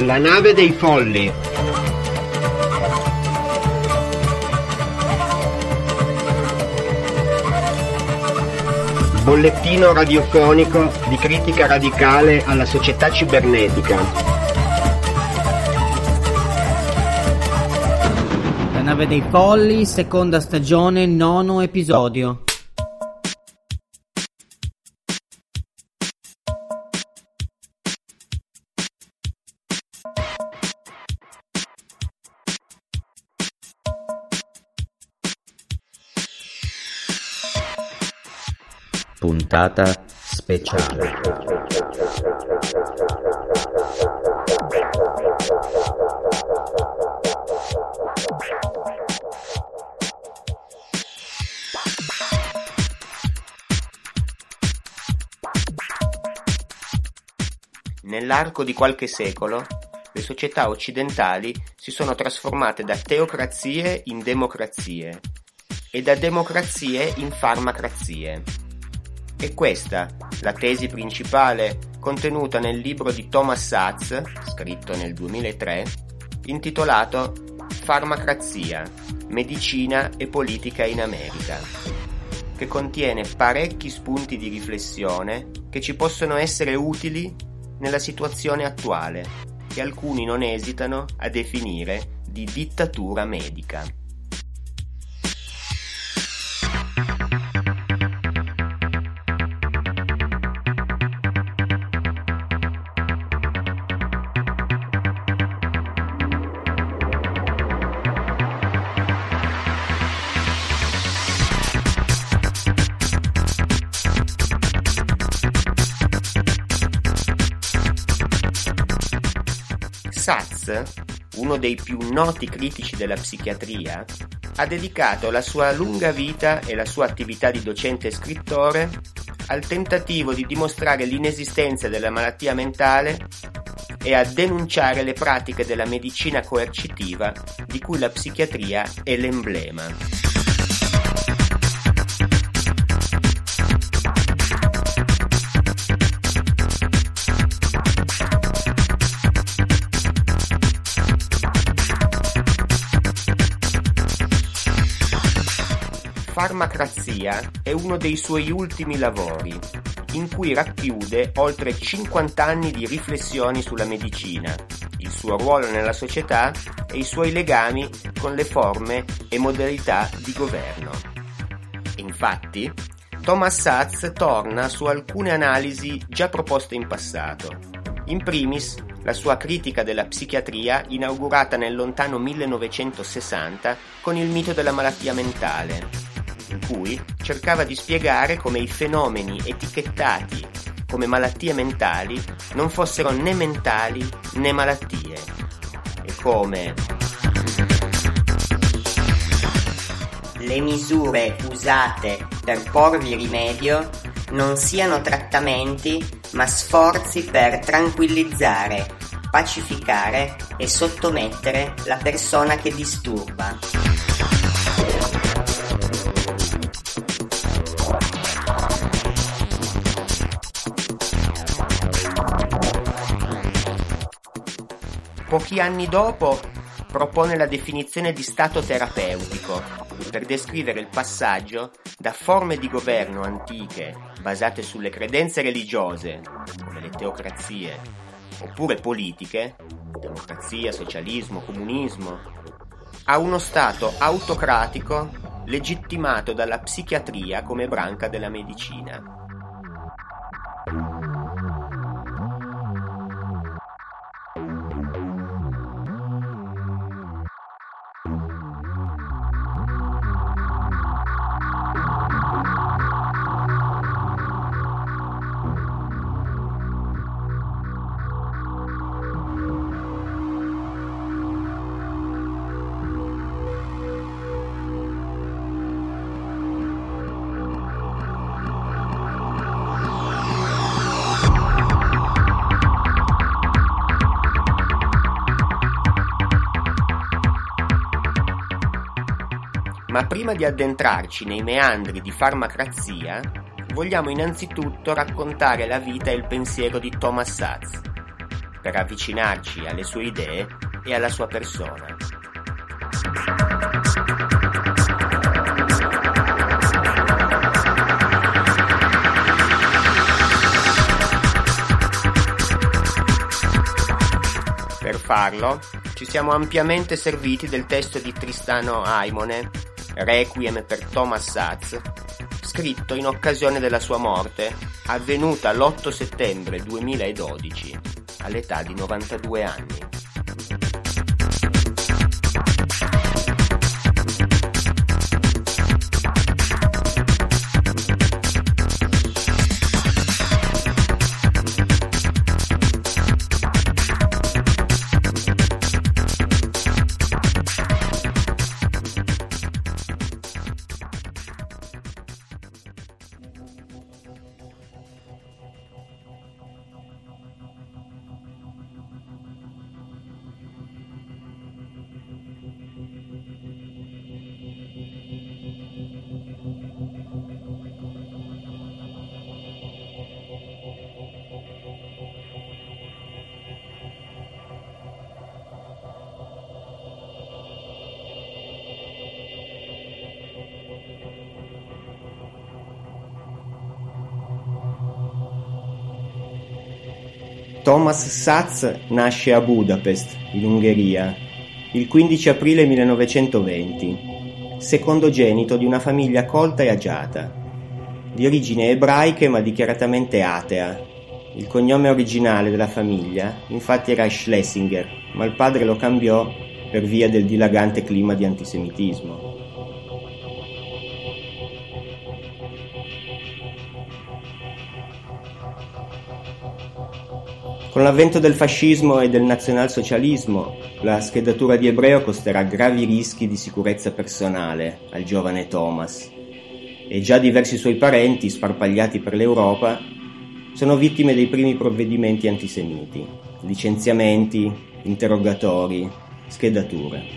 La nave dei folli. Bollettino radiofonico di critica radicale alla società cibernetica. La nave dei folli, seconda stagione, 9° episodio. Puntata speciale. Nell'arco di qualche secolo, le società occidentali si sono trasformate da teocrazie in democrazie e da democrazie in farmacrazie. È questa la tesi principale contenuta nel libro di Thomas Szasz, scritto nel 2003, intitolato Farmacrazia, medicina e politica in America, che contiene parecchi spunti di riflessione che ci possono essere utili nella situazione attuale, che alcuni non esitano a definire di dittatura medica. Szasz, uno dei più noti critici della psichiatria, ha dedicato la sua lunga vita e la sua attività di docente e scrittore al tentativo di dimostrare l'inesistenza della malattia mentale e a denunciare le pratiche della medicina coercitiva di cui la psichiatria è l'emblema. Farmacrazia è uno dei suoi ultimi lavori, in cui racchiude oltre 50 anni di riflessioni sulla medicina, il suo ruolo nella società e i suoi legami con le forme e modalità di governo. Infatti, Thomas Szasz torna su alcune analisi già proposte in passato. In primis, la sua critica della psichiatria inaugurata nel lontano 1960 con il mito della malattia mentale, in cui cercava di spiegare come i fenomeni etichettati come malattie mentali non fossero né mentali né malattie, e come le misure usate per porvi rimedio non siano trattamenti ma sforzi per tranquillizzare, pacificare e sottomettere la persona che disturba. Pochi anni dopo propone la definizione di stato terapeutico per descrivere il passaggio da forme di governo antiche basate sulle credenze religiose, come le teocrazie, oppure politiche, democrazia, socialismo, comunismo, a uno stato autocratico legittimato dalla psichiatria come branca della medicina. Ma prima di addentrarci nei meandri di Farmacrazia, vogliamo innanzitutto raccontare la vita e il pensiero di Thomas Szasz. per avvicinarci alle sue idee e alla sua persona. Per farlo ci siamo ampiamente serviti del testo di Tristano Aimone, Requiem per Thomas Szasz, scritto in occasione della sua morte, avvenuta l'8 settembre 2012, all'età di 92 anni. Thomas Szasz nasce a Budapest, in Ungheria, il 15 aprile 1920, secondogenito di una famiglia colta e agiata, di origini ebraiche ma dichiaratamente atea. Il cognome originale della famiglia, infatti, era Schlesinger, ma il padre lo cambiò per via del dilagante clima di antisemitismo. Con l'avvento del fascismo e del nazionalsocialismo, la schedatura di ebreo costerà gravi rischi di sicurezza personale al giovane Thomas, e già diversi suoi parenti, sparpagliati per l'Europa, sono vittime dei primi provvedimenti antisemiti, licenziamenti, interrogatori, schedature.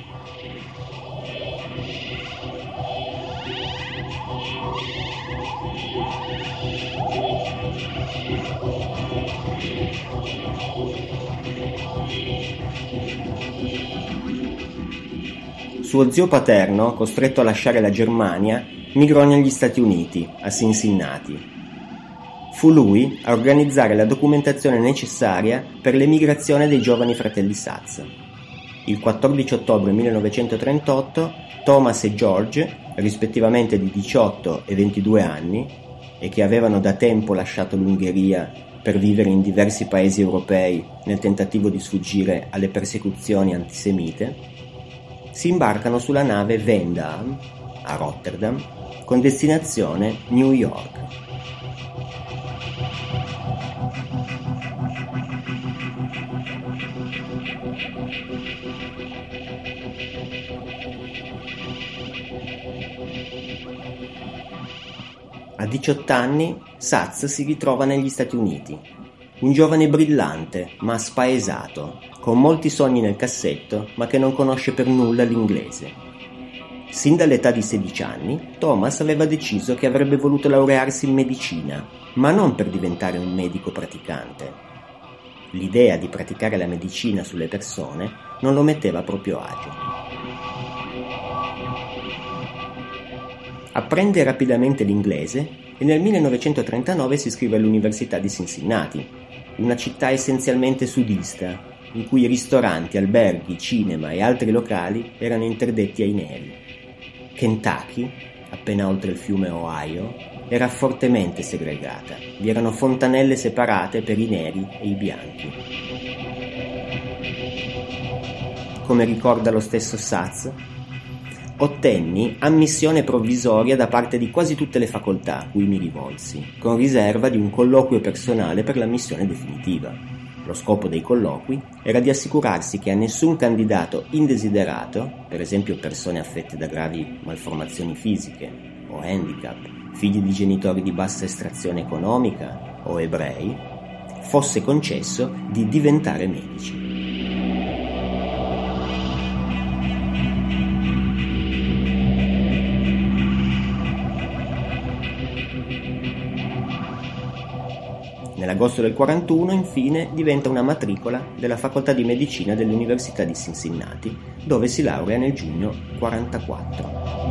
Suo zio paterno, costretto a lasciare la Germania, migrò negli Stati Uniti, a Cincinnati. Fu lui a organizzare la documentazione necessaria per l'emigrazione dei giovani fratelli Szasz. Il 14 ottobre 1938 Thomas e George, rispettivamente di 18 e 22 anni, e che avevano da tempo lasciato l'Ungheria per vivere in diversi paesi europei nel tentativo di sfuggire alle persecuzioni antisemite, si imbarcano sulla nave Veendam a Rotterdam con destinazione New York. A 18 anni Szasz si ritrova negli Stati Uniti, un giovane brillante ma spaesato, con molti sogni nel cassetto ma che non conosce per nulla l'inglese. Sin dall'età di 16 anni Thomas aveva deciso che avrebbe voluto laurearsi in medicina, ma non per diventare un medico praticante. L'idea di praticare la medicina sulle persone non lo metteva a proprio agio. Apprende rapidamente l'inglese e nel 1939 si iscrive all'Università di Cincinnati, una città essenzialmente sudista, in cui ristoranti, alberghi, cinema e altri locali erano interdetti ai neri. Kentucky, appena oltre il fiume Ohio, era fortemente segregata. Vi erano fontanelle separate per i neri e i bianchi. Come ricorda lo stesso Szasz, ottenni ammissione provvisoria da parte di quasi tutte le facoltà a cui mi rivolsi, con riserva di un colloquio personale per l'ammissione definitiva. Lo scopo dei colloqui era di assicurarsi che a nessun candidato indesiderato, per esempio persone affette da gravi malformazioni fisiche o handicap, figli di genitori di bassa estrazione economica o ebrei, fosse concesso di diventare medici. Nell'agosto del 41, infine, diventa una matricola della facoltà di medicina dell'Università di Cincinnati, dove si laurea nel giugno 44.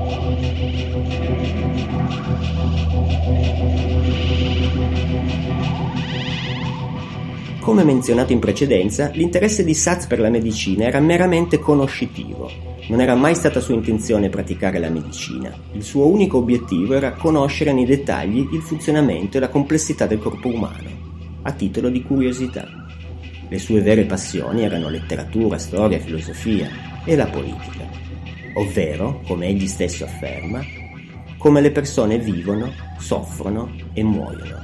Come menzionato in precedenza, l'interesse di Sacks per la medicina era meramente conoscitivo. Non era mai stata sua intenzione praticare la medicina. Il suo unico obiettivo era conoscere nei dettagli il funzionamento e la complessità del corpo umano, a titolo di curiosità. Le sue vere passioni erano letteratura, storia, filosofia e la politica, ovvero, come egli stesso afferma, come le persone vivono, soffrono e muoiono.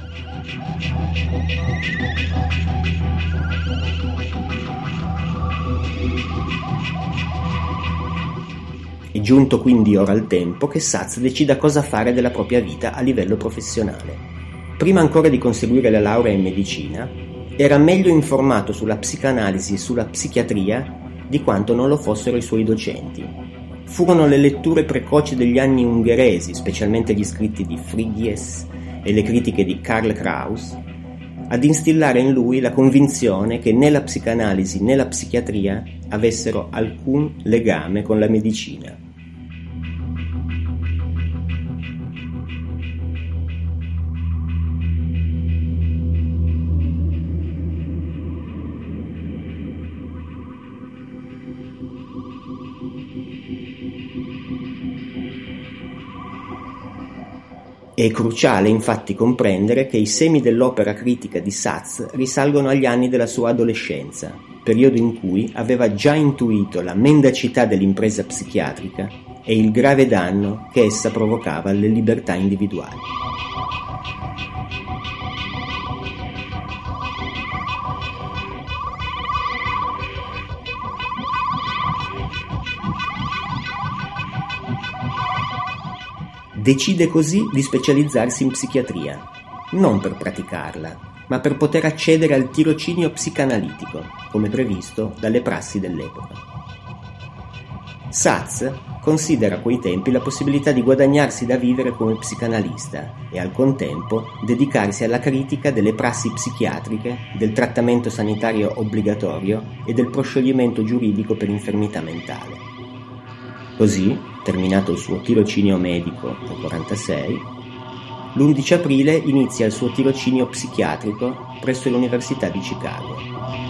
È giunto quindi ora il tempo che Sacks decida cosa fare della propria vita a livello professionale. Prima ancora di conseguire la laurea in medicina, era meglio informato sulla psicanalisi e sulla psichiatria di quanto non lo fossero i suoi docenti. Furono le letture precoci degli anni ungheresi, specialmente gli scritti di Frigyes e le critiche di Karl Kraus, ad instillare in lui la convinzione che né la psicanalisi né la psichiatria avessero alcun legame con la medicina. È cruciale infatti comprendere che i semi dell'opera critica di Sacks risalgono agli anni della sua adolescenza, periodo in cui aveva già intuito la mendacità dell'impresa psichiatrica e il grave danno che essa provocava alle libertà individuali. Decide così di specializzarsi in psichiatria, non per praticarla, ma per poter accedere al tirocinio psicanalitico, come previsto dalle prassi dell'epoca. Sacks considera a quei tempi la possibilità di guadagnarsi da vivere come psicanalista e al contempo dedicarsi alla critica delle prassi psichiatriche, del trattamento sanitario obbligatorio e del proscioglimento giuridico per infermità mentale. Così, terminato il suo tirocinio medico nel 1946, l'11 aprile inizia il suo tirocinio psichiatrico presso l'Università di Chicago.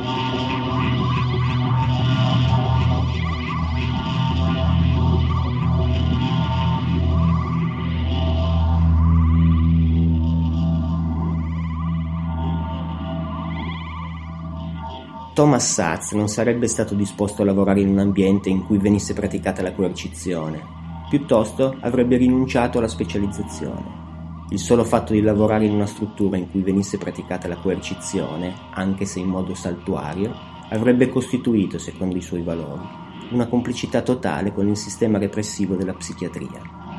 Thomas Sacks non sarebbe stato disposto a lavorare in un ambiente in cui venisse praticata la coercizione, piuttosto avrebbe rinunciato alla specializzazione. Il solo fatto di lavorare in una struttura in cui venisse praticata la coercizione, anche se in modo saltuario, avrebbe costituito, secondo i suoi valori, una complicità totale con il sistema repressivo della psichiatria.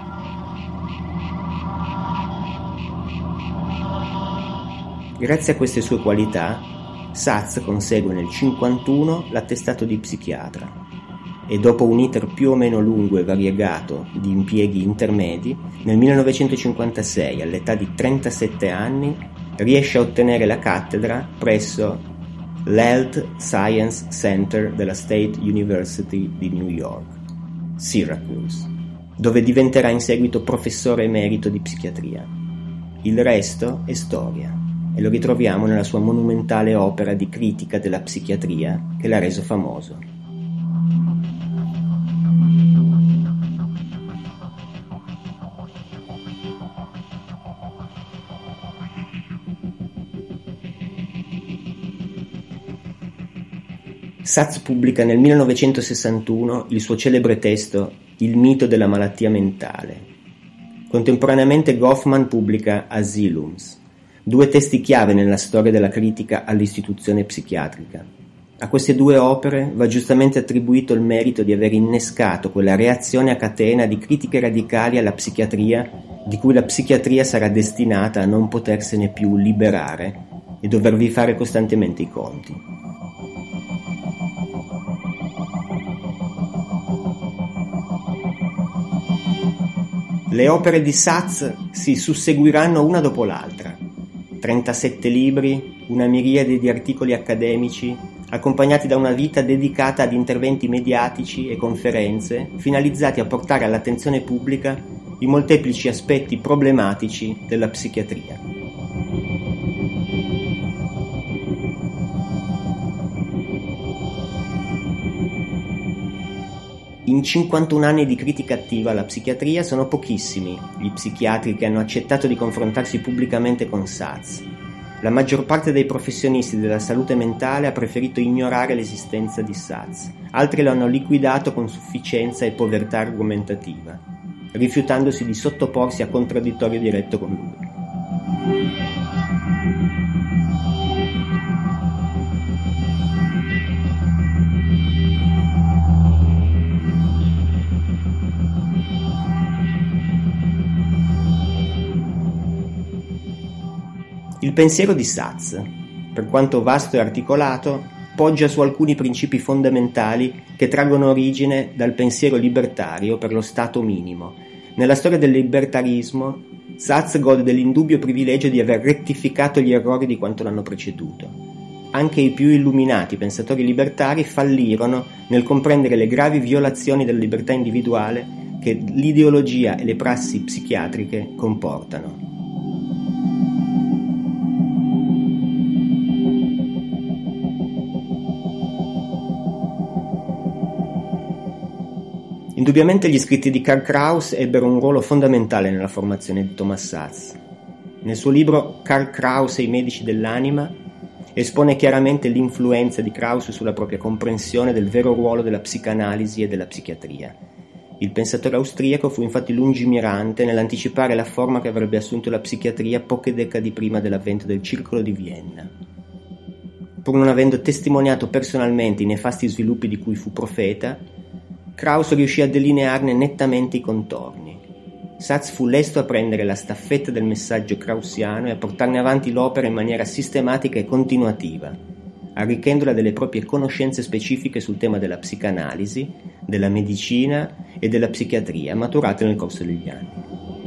Grazie a queste sue qualità, Sacks consegue nel 1951 l'attestato di psichiatra e dopo un iter più o meno lungo e variegato di impieghi intermedi, nel 1956, all'età di 37 anni, riesce a ottenere la cattedra presso l'Health Science Center della State University di New York, Syracuse, dove diventerà in seguito professore emerito di psichiatria. Il resto è storia. E lo ritroviamo nella sua monumentale opera di critica della psichiatria che l'ha reso famoso. Sacks pubblica nel 1961 il suo celebre testo Il mito della malattia mentale. Contemporaneamente Goffman pubblica Asylums, due testi chiave nella storia della critica all'istituzione psichiatrica. A queste due opere va giustamente attribuito il merito di aver innescato quella reazione a catena di critiche radicali alla psichiatria, di cui la psichiatria sarà destinata a non potersene più liberare e dovervi fare costantemente i conti. Le opere di Sacks si susseguiranno una dopo l'altra. 37 libri, una miriade di articoli accademici, accompagnati da una vita dedicata ad interventi mediatici e conferenze finalizzati a portare all'attenzione pubblica i molteplici aspetti problematici della psichiatria. In 51 anni di critica attiva alla psichiatria sono pochissimi gli psichiatri che hanno accettato di confrontarsi pubblicamente con Szasz. La maggior parte dei professionisti della salute mentale ha preferito ignorare l'esistenza di Szasz, altri lo hanno liquidato con sufficienza e povertà argomentativa, rifiutandosi di sottoporsi a contraddittorio diretto con lui. Il pensiero di Szasz, per quanto vasto e articolato, poggia su alcuni principi fondamentali che traggono origine dal pensiero libertario per lo stato minimo. Nella storia del libertarismo, Szasz gode dell'indubbio privilegio di aver rettificato gli errori di quanto l'hanno preceduto. Anche i più illuminati pensatori libertari fallirono nel comprendere le gravi violazioni della libertà individuale che l'ideologia e le prassi psichiatriche comportano. Indubbiamente gli scritti di Karl Kraus ebbero un ruolo fondamentale nella formazione di Thomas Szasz. Nel suo libro Karl Kraus e i medici dell'anima espone chiaramente l'influenza di Kraus sulla propria comprensione del vero ruolo della psicanalisi e della psichiatria. Il pensatore austriaco fu infatti lungimirante nell'anticipare la forma che avrebbe assunto la psichiatria poche decadi prima dell'avvento del Circolo di Vienna. Pur non avendo testimoniato personalmente i nefasti sviluppi di cui fu profeta, Kraus riuscì a delinearne nettamente i contorni. Szasz fu lesto a prendere la staffetta del messaggio krausiano e a portarne avanti l'opera in maniera sistematica e continuativa, arricchendola delle proprie conoscenze specifiche sul tema della psicanalisi, della medicina e della psichiatria, maturate nel corso degli anni.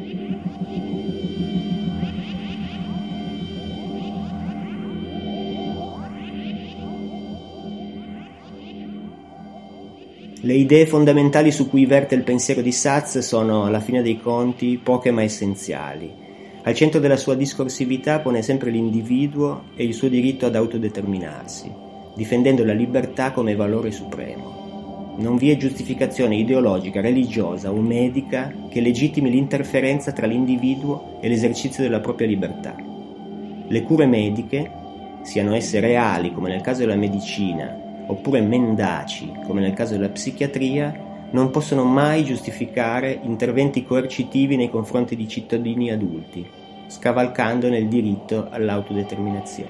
Le idee fondamentali su cui verte il pensiero di Szasz sono, alla fine dei conti, poche ma essenziali. Al centro della sua discorsività pone sempre l'individuo e il suo diritto ad autodeterminarsi, difendendo la libertà come valore supremo. Non vi è giustificazione ideologica, religiosa o medica che legittimi l'interferenza tra l'individuo e l'esercizio della propria libertà. Le cure mediche, siano esse reali come nel caso della medicina, oppure mendaci, come nel caso della psichiatria, non possono mai giustificare interventi coercitivi nei confronti di cittadini adulti, scavalcandone il diritto all'autodeterminazione.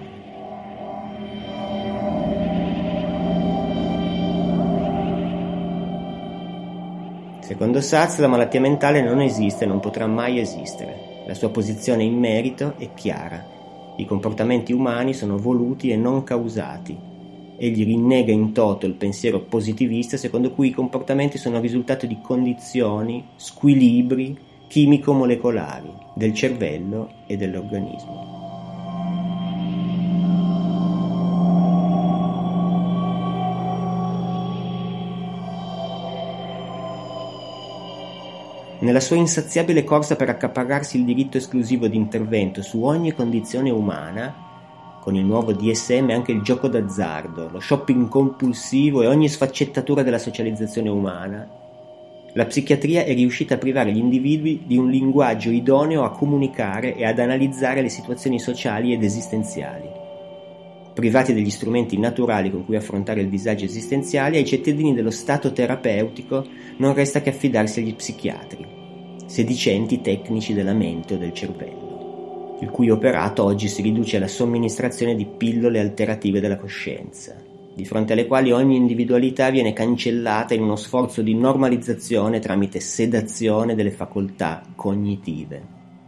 Secondo Szasz, la malattia mentale non esiste e non potrà mai esistere. La sua posizione in merito è chiara. I comportamenti umani sono voluti e non causati. Egli rinnega in toto il pensiero positivista secondo cui i comportamenti sono il risultato di condizioni, squilibri chimico-molecolari del cervello e dell'organismo. Nella sua insaziabile corsa per accaparrarsi il diritto esclusivo di intervento su ogni condizione umana, con il nuovo DSM anche il gioco d'azzardo, lo shopping compulsivo e ogni sfaccettatura della socializzazione umana, la psichiatria è riuscita a privare gli individui di un linguaggio idoneo a comunicare e ad analizzare le situazioni sociali ed esistenziali. Privati degli strumenti naturali con cui affrontare il disagio esistenziale, ai cittadini dello stato terapeutico non resta che affidarsi agli psichiatri, sedicenti tecnici della mente o del cervello, il cui operato oggi si riduce alla somministrazione di pillole alterative della coscienza, di fronte alle quali ogni individualità viene cancellata in uno sforzo di normalizzazione tramite sedazione delle facoltà cognitive.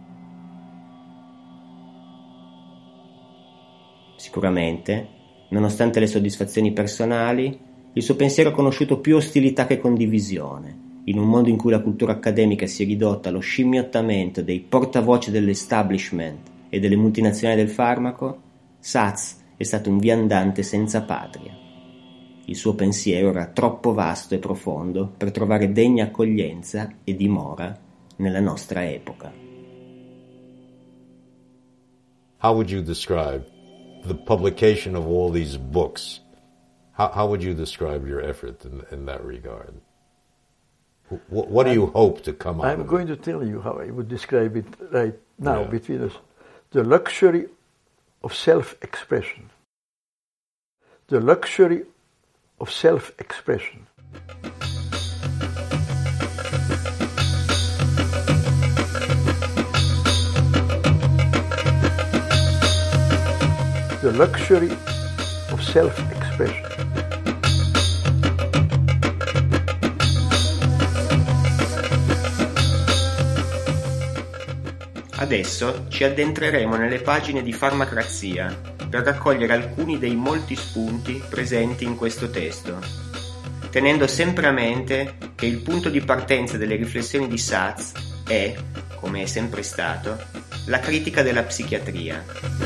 Sicuramente, nonostante le soddisfazioni personali, il suo pensiero ha conosciuto più ostilità che condivisione, in un mondo in cui la cultura accademica si è ridotta allo scimmiottamento dei portavoce dell'establishment e delle multinazionali del farmaco, Sacks è stato un viandante senza patria. Il suo pensiero era troppo vasto e profondo per trovare degna accoglienza e dimora nella nostra epoca. How would you describe the publication of all these books? How would you describe your effort in that regard? What do you hope to come out of it? I'm going to tell you how I would describe it right now between us. The luxury of self-expression. The luxury of self-expression. The luxury of self-expression. Adesso ci addentreremo nelle pagine di Farmacrazia per raccogliere alcuni dei molti spunti presenti in questo testo, tenendo sempre a mente che il punto di partenza delle riflessioni di Sacks è, come è sempre stato, la critica della psichiatria.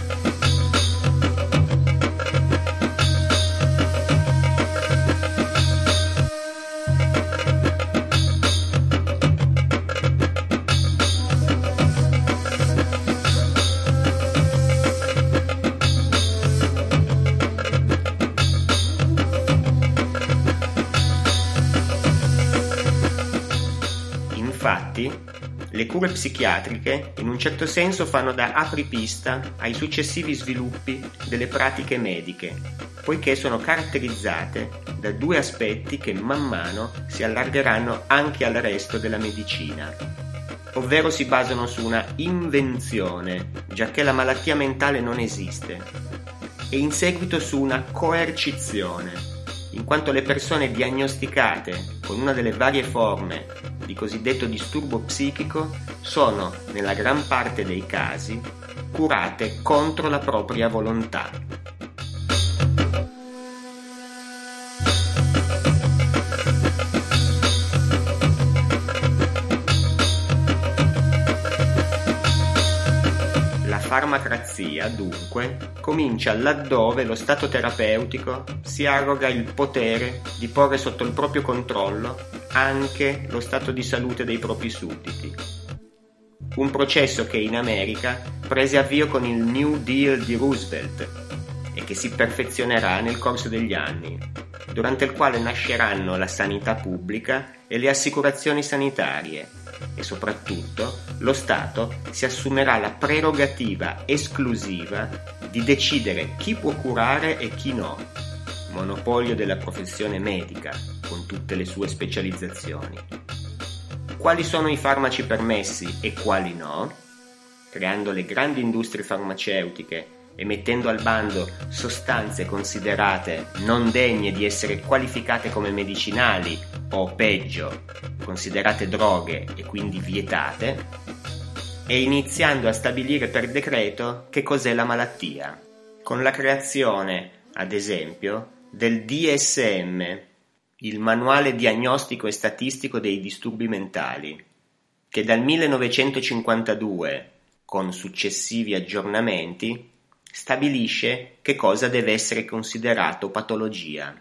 Infatti, le cure psichiatriche in un certo senso fanno da apripista ai successivi sviluppi delle pratiche mediche, poiché sono caratterizzate da due aspetti che man mano si allargeranno anche al resto della medicina, ovvero si basano su una invenzione, giacché la malattia mentale non esiste, e in seguito su una coercizione, in quanto le persone diagnosticate con una delle varie forme di cosiddetto disturbo psichico sono, nella gran parte dei casi, curate contro la propria volontà. La farmacrazia, dunque, comincia laddove lo stato terapeutico si arroga il potere di porre sotto il proprio controllo anche lo stato di salute dei propri sudditi. Un processo che in America prese avvio con il New Deal di Roosevelt e che si perfezionerà nel corso degli anni, durante il quale nasceranno la sanità pubblica e le assicurazioni sanitarie, e soprattutto lo Stato si assumerà la prerogativa esclusiva di decidere chi può curare e chi no, monopolio della professione medica con tutte le sue specializzazioni. Quali sono i farmaci permessi e quali no? Creando le grandi industrie farmaceutiche e mettendo al bando sostanze considerate non degne di essere qualificate come medicinali o, peggio, considerate droghe e quindi vietate, e iniziando a stabilire per decreto che cos'è la malattia, con la creazione, ad esempio, del DSM, il Manuale Diagnostico e Statistico dei Disturbi Mentali, che dal 1952, con successivi aggiornamenti, stabilisce che cosa deve essere considerato patologia.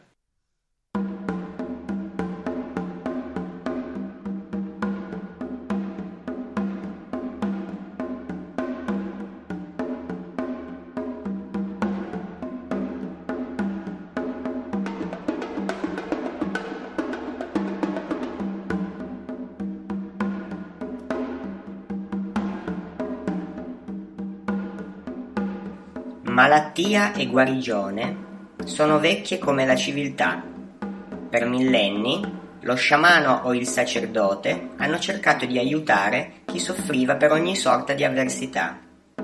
Malattia e guarigione sono vecchie come la civiltà. Per millenni lo sciamano o il sacerdote hanno cercato di aiutare chi soffriva per ogni sorta di avversità.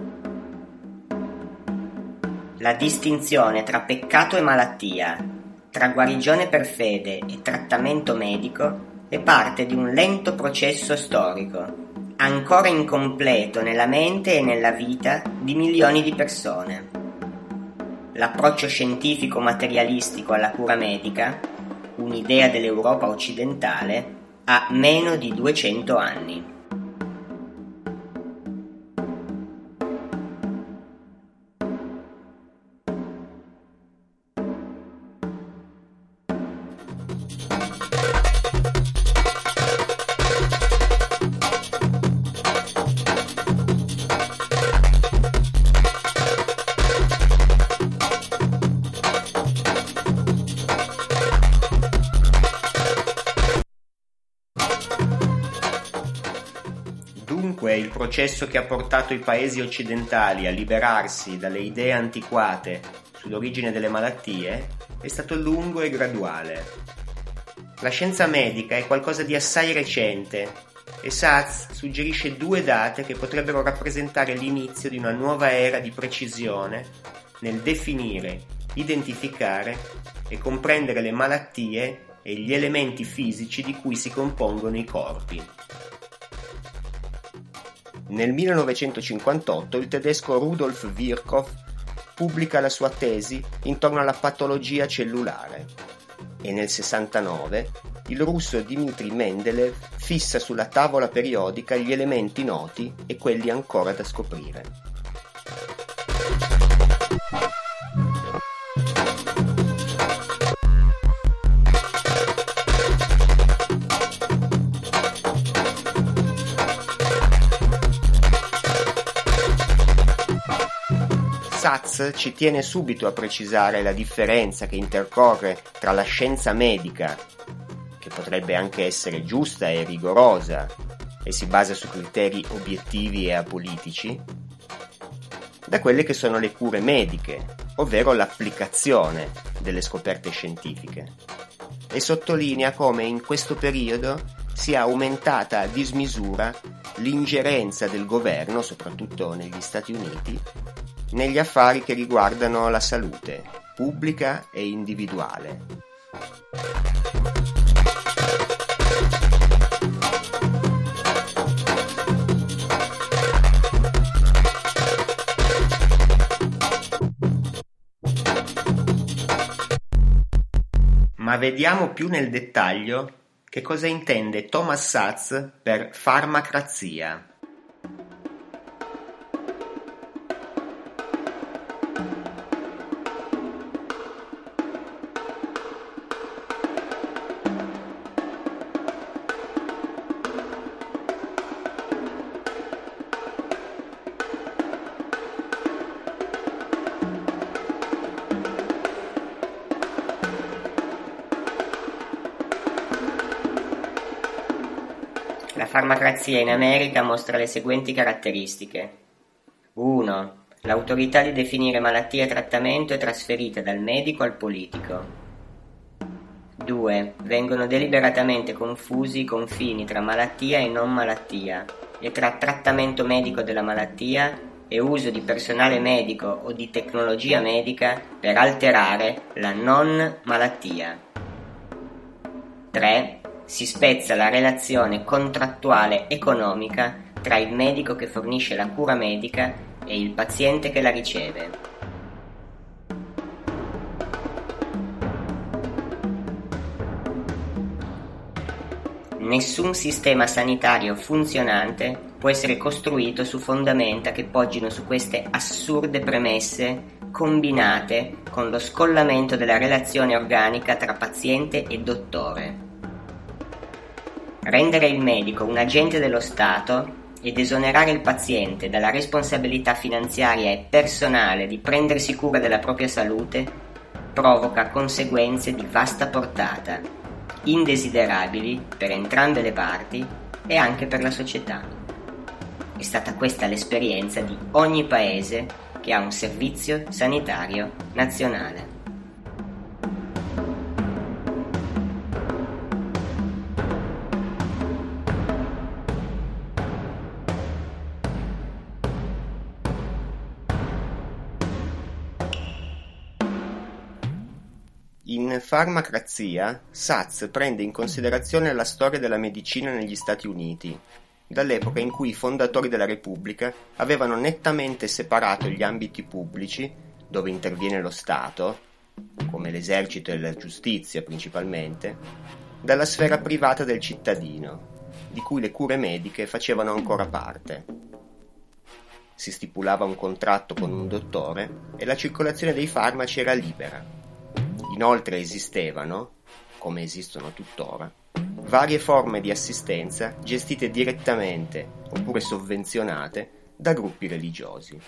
La distinzione tra peccato e malattia, tra guarigione per fede e trattamento medico è parte di un lento processo storico, ancora incompleto nella mente e nella vita di milioni di persone. L'approccio scientifico materialistico alla cura medica, un'idea dell'Europa occidentale, ha meno di 200 anni. Dunque il processo che ha portato i paesi occidentali a liberarsi dalle idee antiquate sull'origine delle malattie è stato lungo e graduale. La scienza medica è qualcosa di assai recente e Sacks suggerisce 2 date che potrebbero rappresentare l'inizio di una nuova era di precisione nel definire, identificare e comprendere le malattie e gli elementi fisici di cui si compongono i corpi. Nel 1958 il tedesco Rudolf Virchow pubblica la sua tesi intorno alla patologia cellulare e nel 69 il russo Dmitry Mendeleev fissa sulla tavola periodica gli elementi noti e quelli ancora da scoprire. Sacks ci tiene subito a precisare la differenza che intercorre tra la scienza medica, che potrebbe anche essere giusta e rigorosa e si basa su criteri obiettivi e apolitici, da quelle che sono le cure mediche, ovvero l'applicazione delle scoperte scientifiche, e sottolinea come in questo periodo sia aumentata a dismisura l'ingerenza del governo, soprattutto negli Stati Uniti, negli affari che riguardano la salute pubblica e individuale. Ma vediamo più nel dettaglio che cosa intende Thomas Sacks per farmacrazia. La farmacrazia in America mostra le seguenti caratteristiche. 1. L'autorità di definire malattia e trattamento è trasferita dal medico al politico. 2. Vengono deliberatamente confusi i confini tra malattia e non malattia e tra trattamento medico della malattia e uso di personale medico o di tecnologia medica per alterare la non malattia. 3. Si spezza la relazione contrattuale economica tra il medico che fornisce la cura medica e il paziente che la riceve. Nessun sistema sanitario funzionante può essere costruito su fondamenta che poggino su queste assurde premesse combinate con lo scollamento della relazione organica tra paziente e dottore. Rendere il medico un agente dello Stato ed esonerare il paziente dalla responsabilità finanziaria e personale di prendersi cura della propria salute provoca conseguenze di vasta portata, indesiderabili per entrambe le parti e anche per la società. È stata questa l'esperienza di ogni paese che ha un servizio sanitario nazionale. In Farmacrazia, Sacks prende in considerazione la storia della medicina negli Stati Uniti, dall'epoca in cui i fondatori della Repubblica avevano nettamente separato gli ambiti pubblici, dove interviene lo Stato, come l'esercito e la giustizia principalmente, dalla sfera privata del cittadino, di cui le cure mediche facevano ancora parte. Si stipulava un contratto con un dottore e la circolazione dei farmaci era libera. Inoltre esistevano, come esistono tuttora, varie forme di assistenza gestite direttamente oppure sovvenzionate da gruppi religiosi.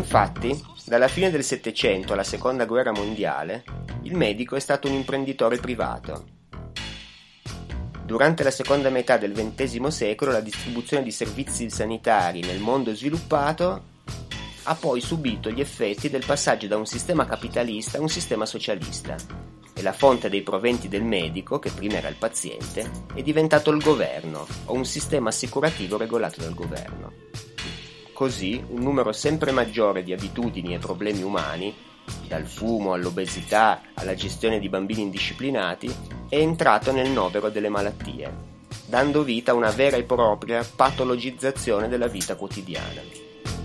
Infatti, dalla fine del Settecento alla Seconda Guerra Mondiale, il medico è stato un imprenditore privato. Durante la seconda metà del XX secolo la distribuzione di servizi sanitari nel mondo sviluppato ha poi subito gli effetti del passaggio da un sistema capitalista a un sistema socialista e la fonte dei proventi del medico, che prima era il paziente, è diventato il governo o un sistema assicurativo regolato dal governo. Così un numero sempre maggiore di abitudini e problemi umani, dal fumo all'obesità alla gestione di bambini indisciplinati, è entrato nel novero delle malattie, dando vita a una vera e propria patologizzazione della vita quotidiana.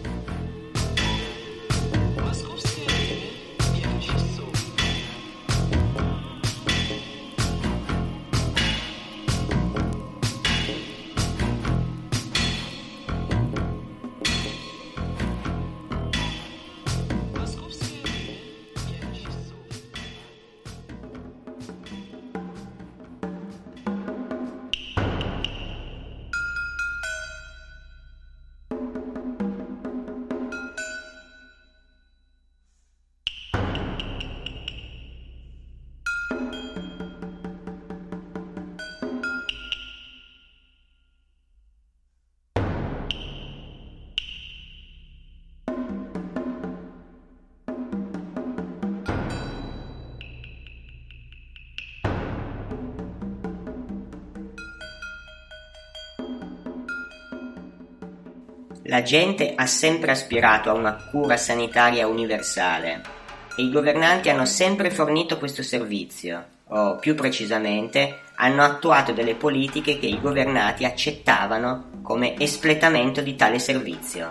La gente ha sempre aspirato a una cura sanitaria universale e i governanti hanno sempre fornito questo servizio, o più precisamente hanno attuato delle politiche che i governati accettavano come espletamento di tale servizio.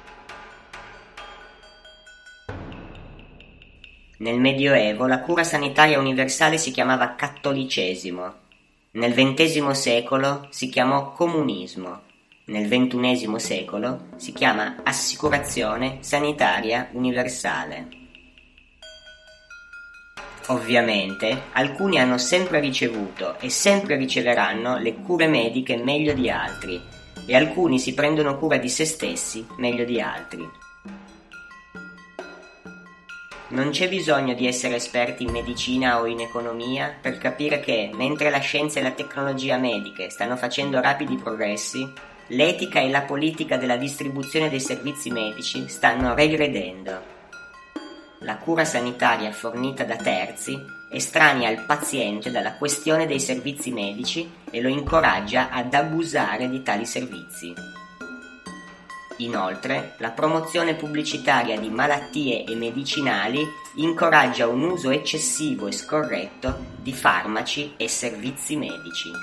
Nel Medioevo la cura sanitaria universale si chiamava cattolicesimo, nel XX secolo si chiamò comunismo, nel XXI secolo si chiama assicurazione sanitaria universale. Ovviamente, alcuni hanno sempre ricevuto e sempre riceveranno le cure mediche meglio di altri e alcuni si prendono cura di se stessi meglio di altri. Non c'è bisogno di essere esperti in medicina o in economia per capire che, mentre la scienza e la tecnologia mediche stanno facendo rapidi progressi, l'etica e la politica della distribuzione dei servizi medici stanno regredendo. La cura sanitaria fornita da terzi estranea il paziente dalla questione dei servizi medici e lo incoraggia ad abusare di tali servizi. Inoltre, la promozione pubblicitaria di malattie e medicinali incoraggia un uso eccessivo e scorretto di farmaci e servizi medici.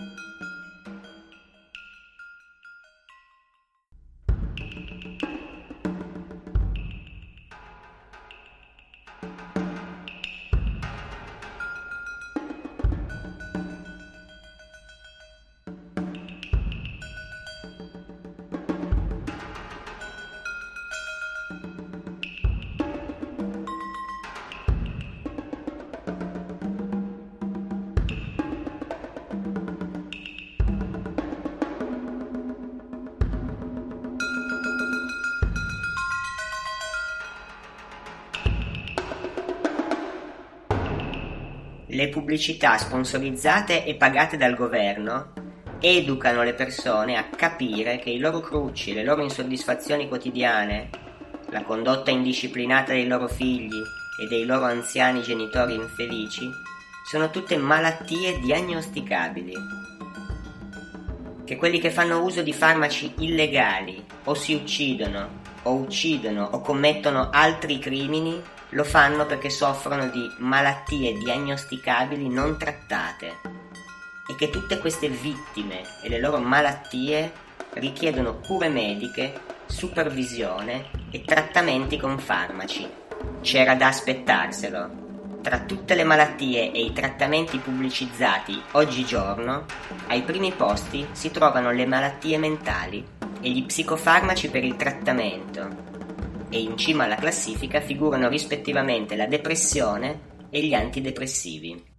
Le pubblicità sponsorizzate e pagate dal governo educano le persone a capire che i loro crucci, le loro insoddisfazioni quotidiane, la condotta indisciplinata dei loro figli e dei loro anziani genitori infelici sono tutte malattie diagnosticabili. Che quelli che fanno uso di farmaci illegali o si uccidono o commettono altri crimini lo fanno perché soffrono di malattie diagnosticabili non trattate e che tutte queste vittime e le loro malattie richiedono cure mediche, supervisione e trattamenti con farmaci. C'era da aspettarselo. Tra tutte le malattie e i trattamenti pubblicizzati oggigiorno, ai primi posti si trovano le malattie mentali e gli psicofarmaci per il trattamento, e in cima alla classifica figurano rispettivamente la depressione e gli antidepressivi.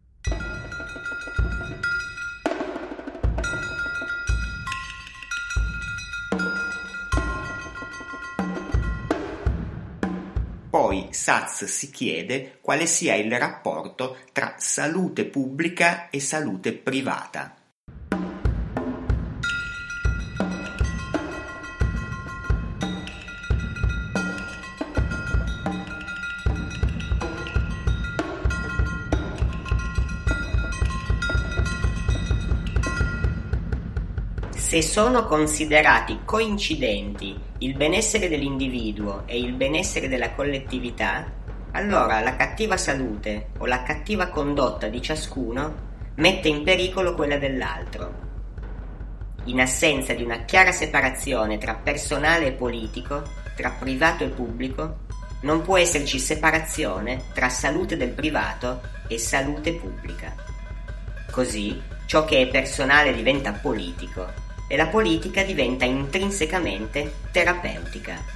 poi Satz si chiede quale sia il rapporto tra salute pubblica e salute privata. Se sono considerati coincidenti il benessere dell'individuo e il benessere della collettività, allora la cattiva salute o la cattiva condotta di ciascuno mette in pericolo quella dell'altro. In assenza di una chiara separazione tra personale e politico, tra privato e pubblico, non può esserci separazione tra salute del privato e salute pubblica. Così, ciò che è personale diventa politico e la politica diventa intrinsecamente terapeutica.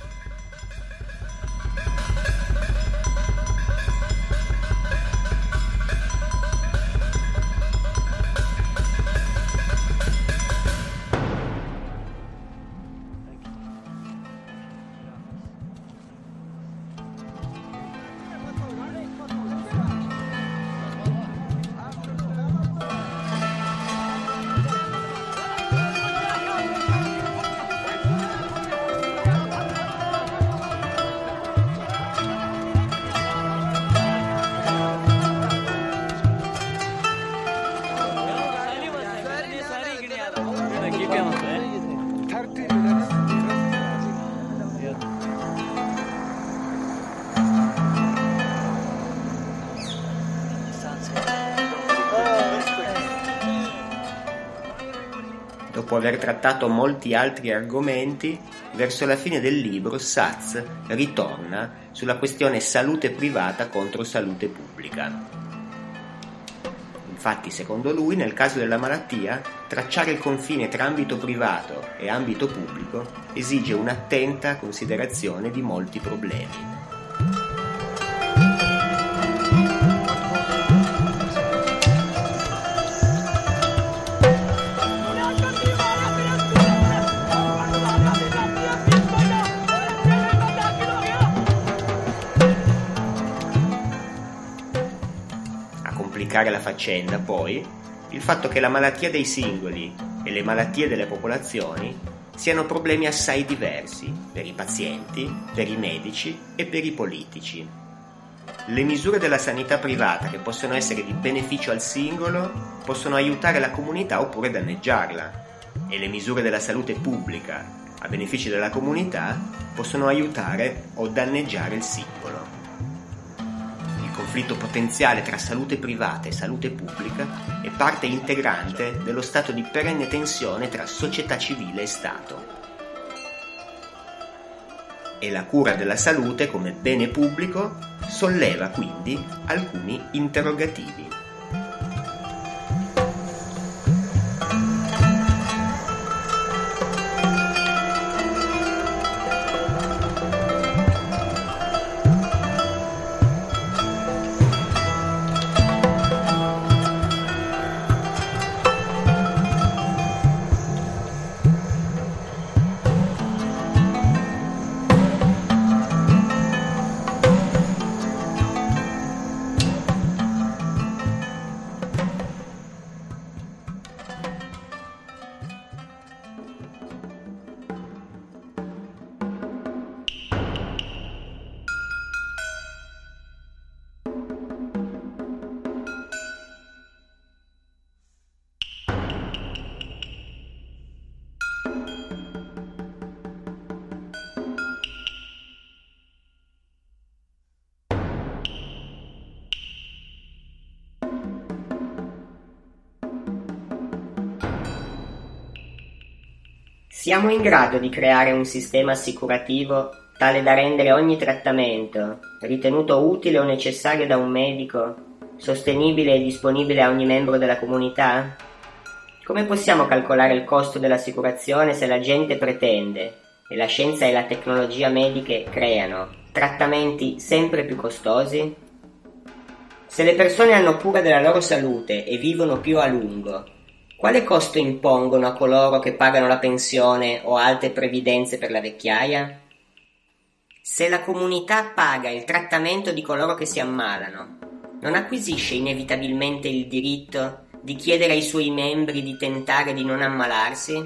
Dopo aver trattato molti altri argomenti, verso la fine del libro Satz ritorna sulla questione salute privata contro salute pubblica. Infatti, secondo lui, nel caso della malattia, tracciare il confine tra ambito privato e ambito pubblico esige un'attenta considerazione di molti problemi. La faccenda, poi, il fatto che la malattia dei singoli e le malattie delle popolazioni siano problemi assai diversi per i pazienti, per i medici e per i politici. Le misure della sanità privata, che possono essere di beneficio al singolo, possono aiutare la comunità oppure danneggiarla, e le misure della salute pubblica a beneficio della comunità possono aiutare o danneggiare il singolo. Il conflitto potenziale tra salute privata e salute pubblica è parte integrante dello stato di perenne tensione tra società civile e Stato. E la cura della salute come bene pubblico solleva quindi alcuni interrogativi. Siamo in grado di creare un sistema assicurativo tale da rendere ogni trattamento, ritenuto utile o necessario da un medico, sostenibile e disponibile a ogni membro della comunità? Come possiamo calcolare il costo dell'assicurazione se la gente pretende, e la scienza e la tecnologia mediche creano, trattamenti sempre più costosi? Se le persone hanno cura della loro salute e vivono più a lungo, quale costo impongono a coloro che pagano la pensione o alte previdenze per la vecchiaia? Se la comunità paga il trattamento di coloro che si ammalano, non acquisisce inevitabilmente il diritto di chiedere ai suoi membri di tentare di non ammalarsi?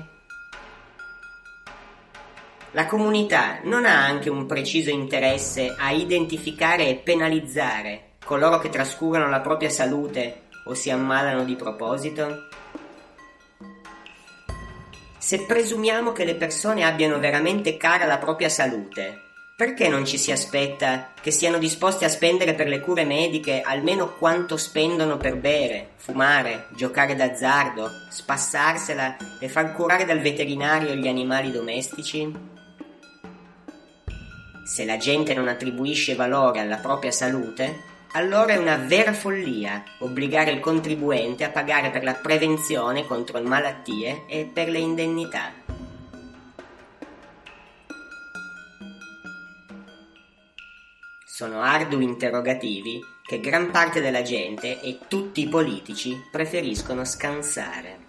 La comunità non ha anche un preciso interesse a identificare e penalizzare coloro che trascurano la propria salute o si ammalano di proposito? Se presumiamo che le persone abbiano veramente cara la propria salute, perché non ci si aspetta che siano disposte a spendere per le cure mediche almeno quanto spendono per bere, fumare, giocare d'azzardo, spassarsela e far curare dal veterinario gli animali domestici? Se la gente non attribuisce valore alla propria salute, allora è una vera follia obbligare il contribuente a pagare per la prevenzione contro malattie e per le indennità. Sono ardui interrogativi che gran parte della gente e tutti i politici preferiscono scansare.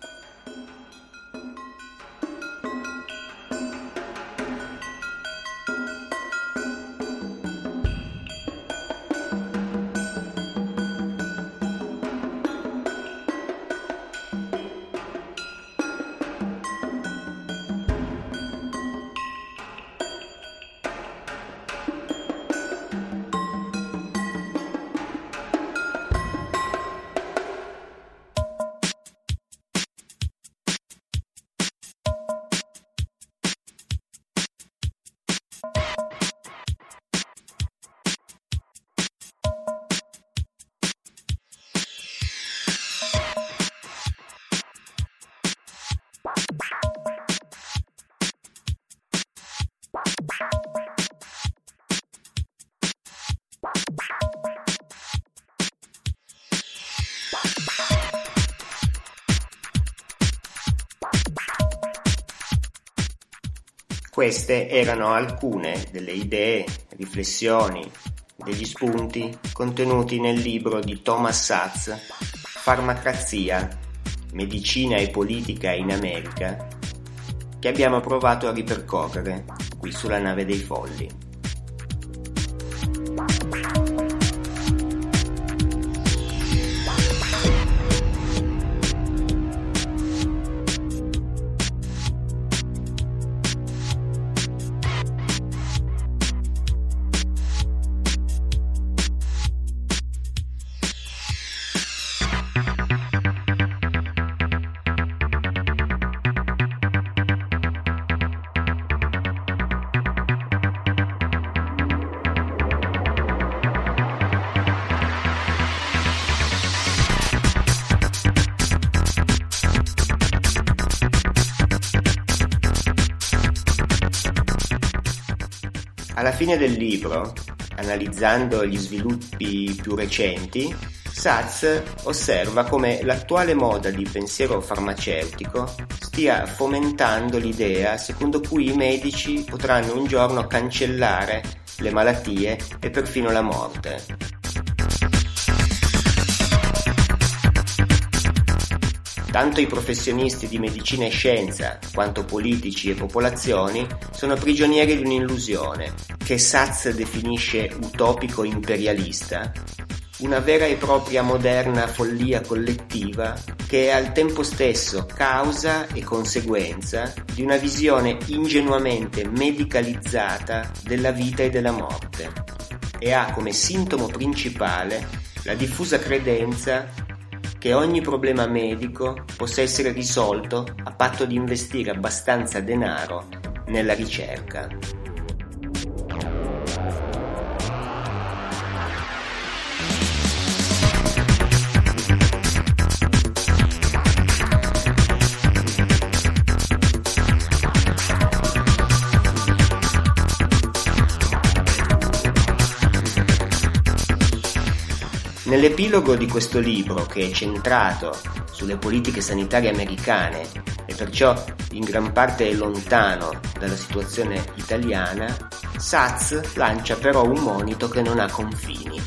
Queste erano alcune delle idee, riflessioni, degli spunti contenuti nel libro di Thomas Szasz, Farmacrazia, medicina e politica in America, che abbiamo provato a ripercorrere qui sulla nave dei folli. Alla fine del libro, analizzando gli sviluppi più recenti, Szasz osserva come l'attuale moda di pensiero farmaceutico stia fomentando l'idea secondo cui i medici potranno un giorno cancellare le malattie e perfino la morte. Tanto i professionisti di medicina e scienza, quanto politici e popolazioni, sono prigionieri di un'illusione, che Szasz definisce utopico-imperialista, una vera e propria moderna follia collettiva che è al tempo stesso causa e conseguenza di una visione ingenuamente medicalizzata della vita e della morte, e ha come sintomo principale la diffusa credenza che ogni problema medico possa essere risolto a patto di investire abbastanza denaro nella ricerca. Nell'epilogo di questo libro, che è centrato sulle politiche sanitarie americane e perciò in gran parte è lontano dalla situazione italiana, Szasz lancia però un monito che non ha confini.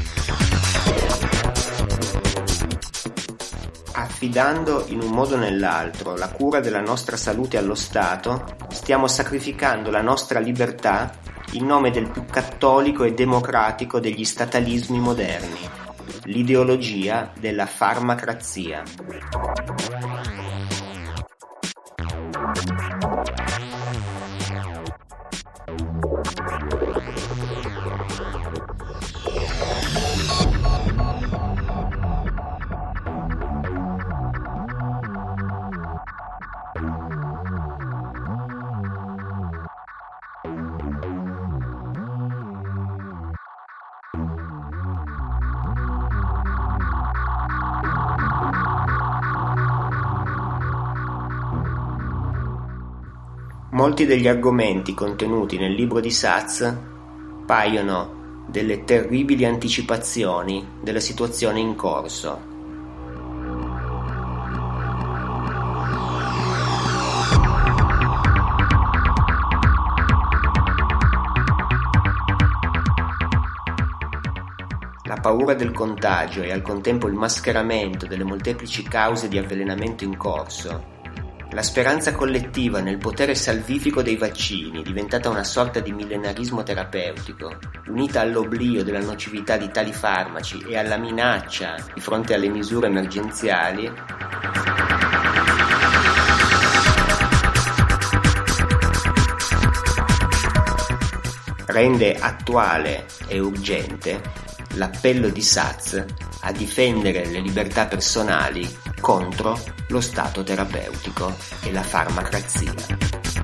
Affidando in un modo o nell'altro la cura della nostra salute allo Stato, stiamo sacrificando la nostra libertà in nome del più cattolico e democratico degli statalismi moderni, l'ideologia della farmacrazia. Molti degli argomenti contenuti nel libro di Sacks paiono delle terribili anticipazioni della situazione in corso. La paura del contagio e al contempo il mascheramento delle molteplici cause di avvelenamento in corso, la speranza collettiva nel potere salvifico dei vaccini, diventata una sorta di millenarismo terapeutico, unita all'oblio della nocività di tali farmaci e alla minaccia di fronte alle misure emergenziali, rende attuale e urgente l'appello di Sacks a difendere le libertà personali contro lo Stato terapeutico e la farmacrazia.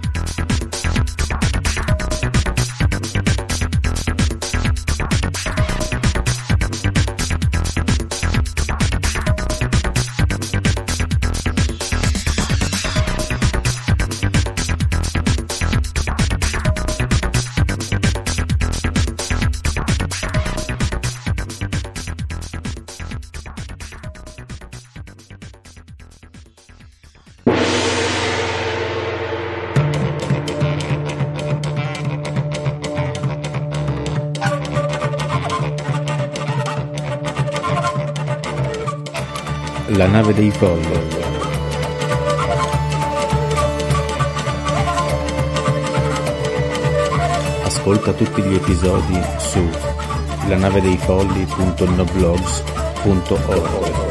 La nave dei folli. Ascolta tutti gli episodi su lanavedeifolli.noblogs.org.